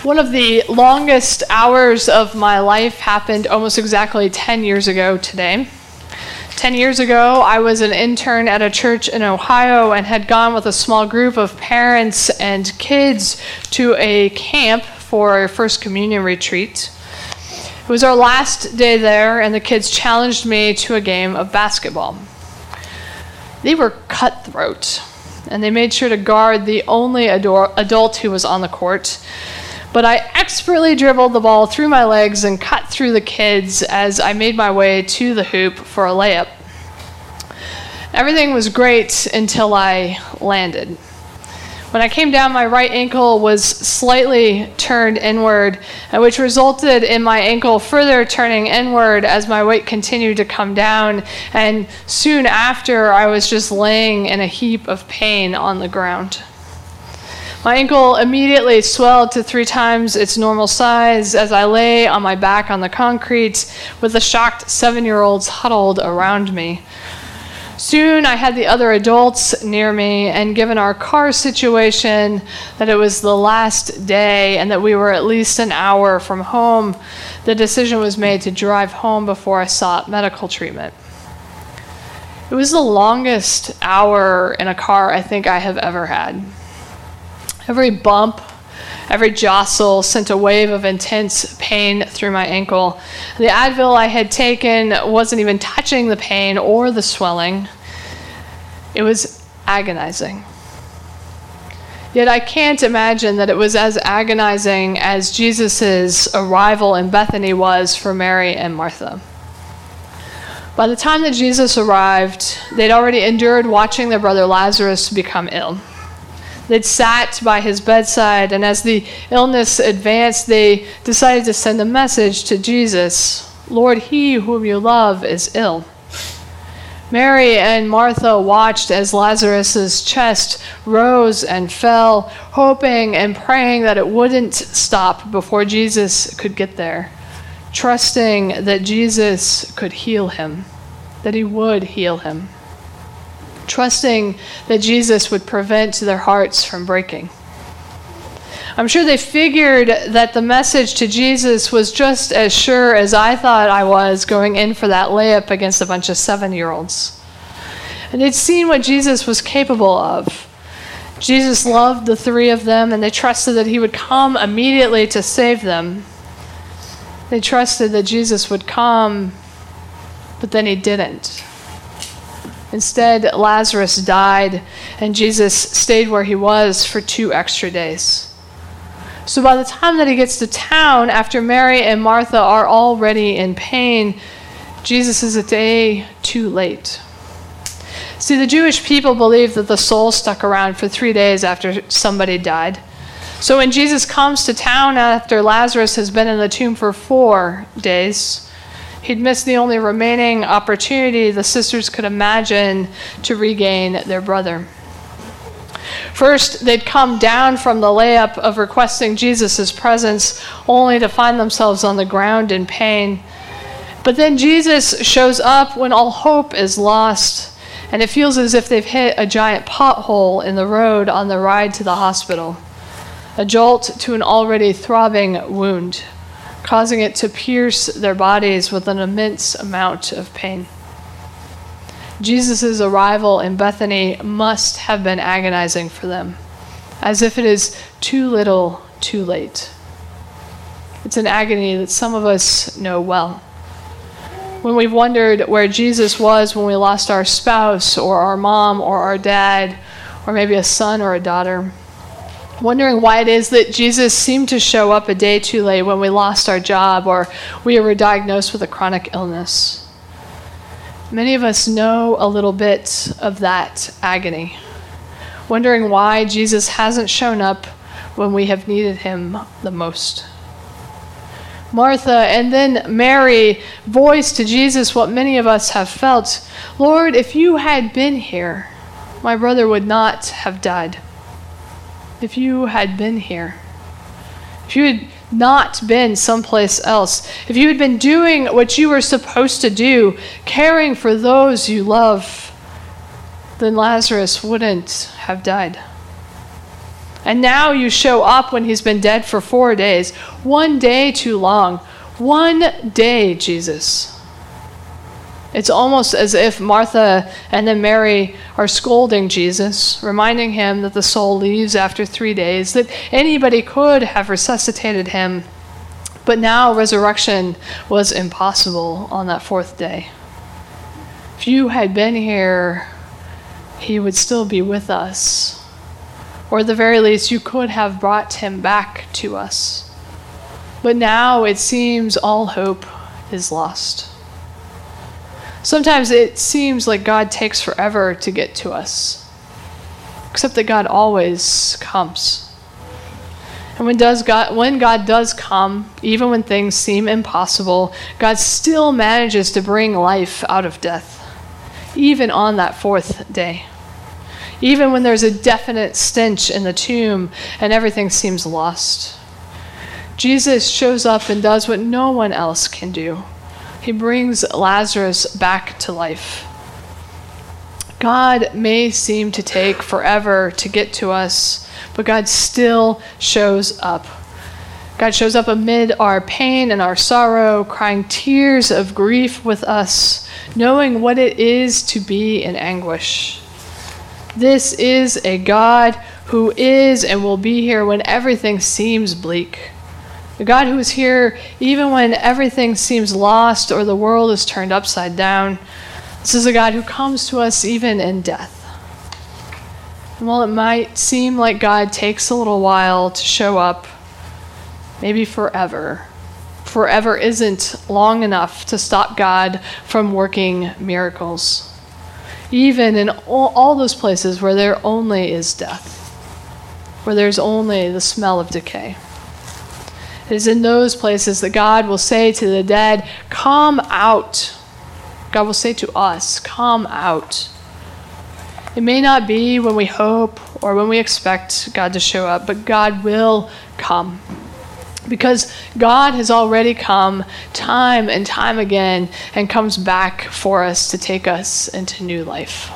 One of the longest hours of my life happened almost exactly 10 years ago today. 10 years ago, I was an intern at a church in Ohio and had gone with a small group of parents and kids to a camp for a First Communion retreat. It was our last day there, and the kids challenged me to a game of basketball. They were cutthroat, and they made sure to guard the only adult who was on the court. But I expertly dribbled the ball through my legs and cut through the kids as I made my way to the hoop for a layup. Everything was great until I landed. When I came down, my right ankle was slightly turned inward, which resulted in my ankle further turning inward as my weight continued to come down, and soon after, I was just laying in a heap of pain on the ground. My ankle immediately swelled to 3 times its normal size as I lay on my back on the concrete with the shocked 7-year-olds huddled around me. Soon I had the other adults near me, and given our car situation, that it was the last day and that we were at least an hour from home, the decision was made to drive home before I sought medical treatment. It was the longest hour in a car I think I have ever had. Every bump, every jostle sent a wave of intense pain through my ankle. The Advil I had taken wasn't even touching the pain or the swelling. It was agonizing. Yet I can't imagine that it was as agonizing as Jesus' arrival in Bethany was for Mary and Martha. By the time that Jesus arrived, they'd already endured watching their brother Lazarus become ill. They'd sat by his bedside, and as the illness advanced, they decided to send a message to Jesus. Lord, he whom you love is ill. Mary and Martha watched as Lazarus' chest rose and fell, hoping and praying that it wouldn't stop before Jesus could get there, trusting that Jesus could heal him, that he would heal him, trusting that Jesus would prevent their hearts from breaking. I'm sure they figured that the message to Jesus was just as sure as I thought I was going in for that layup against a bunch of 7-year-olds. And they'd seen what Jesus was capable of. Jesus loved the 3 of them, and they trusted that he would come immediately to save them. They trusted that Jesus would come, but then he didn't. Instead, Lazarus died, and Jesus stayed where he was for 2 extra days. So by the time that he gets to town, after Mary and Martha are already in pain, Jesus is a day too late. See, the Jewish people believed that the soul stuck around for 3 days after somebody died. So when Jesus comes to town after Lazarus has been in the tomb for 4 days, he'd missed the only remaining opportunity the sisters could imagine to regain their brother. First, they'd come down from the layup of requesting Jesus' presence, only to find themselves on the ground in pain. But then Jesus shows up when all hope is lost, and it feels as if they've hit a giant pothole in the road on the ride to the hospital, a jolt to an already throbbing wound, causing it to pierce their bodies with an immense amount of pain. Jesus' arrival in Bethany must have been agonizing for them, as if it is too little, too late. It's an agony that some of us know well. When we've wondered where Jesus was when we lost our spouse or our mom or our dad, or maybe a son or a daughter, wondering why it is that Jesus seemed to show up a day too late when we lost our job or we were diagnosed with a chronic illness. Many of us know a little bit of that agony, wondering why Jesus hasn't shown up when we have needed him the most. Martha and then Mary voiced to Jesus what many of us have felt. Lord, if you had been here, my brother would not have died. If you had been here, if you had not been someplace else, if you had been doing what you were supposed to do, caring for those you love, then Lazarus wouldn't have died. And now you show up when he's been dead for 4 days. 1 day too long. 1 day, Jesus. It's almost as if Martha and then Mary are scolding Jesus, reminding him that the soul leaves after 3 days, that anybody could have resuscitated him, but now resurrection was impossible on that 4th day. If you had been here, he would still be with us. Or at the very least, you could have brought him back to us. But now it seems all hope is lost. Sometimes it seems like God takes forever to get to us, except that God always comes. And when God does come, even when things seem impossible, God still manages to bring life out of death, even on that 4th day. Even when there's a definite stench in the tomb and everything seems lost. Jesus shows up and does what no one else can do. He brings Lazarus back to life. God may seem to take forever to get to us, but God still shows up. God shows up amid our pain and our sorrow, crying tears of grief with us, knowing what it is to be in anguish. This is a God who is and will be here when everything seems bleak. A God who is here even when everything seems lost or the world is turned upside down. This is a God who comes to us even in death. And while it might seem like God takes a little while to show up, maybe forever isn't long enough to stop God from working miracles. Even in all those places where there only is death, where there's only the smell of decay. It is in those places that God will say to the dead, "Come out." God will say to us, "Come out." It may not be when we hope or when we expect God to show up, but God will come. Because God has already come time and time again and comes back for us to take us into new life.